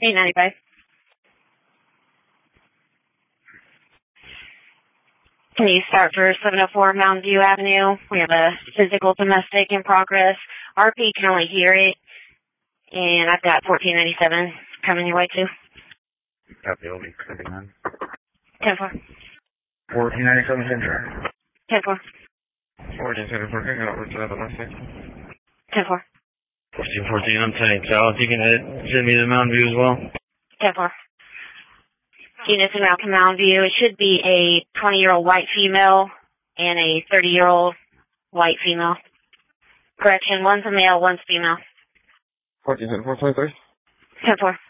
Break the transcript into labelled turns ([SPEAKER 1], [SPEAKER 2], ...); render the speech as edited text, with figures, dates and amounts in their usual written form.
[SPEAKER 1] 895. Can you start for 704 Mountain View Avenue? We have a physical domestic in progress. RP can only hear it. And I've got 1497 coming your way too.
[SPEAKER 2] Copy, will be clicking on.
[SPEAKER 1] 10-4.
[SPEAKER 2] 1497 Central.
[SPEAKER 1] 10-4.
[SPEAKER 2] 1474, picking up to the domestic.
[SPEAKER 1] 10-4.
[SPEAKER 2] 1414, I'm saying, South. You can send me the Mountain View as well.
[SPEAKER 1] 10-4. Units in Malcolm Mountain View. It should be a 20-year-old white female and a 30-year-old white female. Correction, one's a male, one's female.
[SPEAKER 2] 1474, 23.
[SPEAKER 1] 10-4.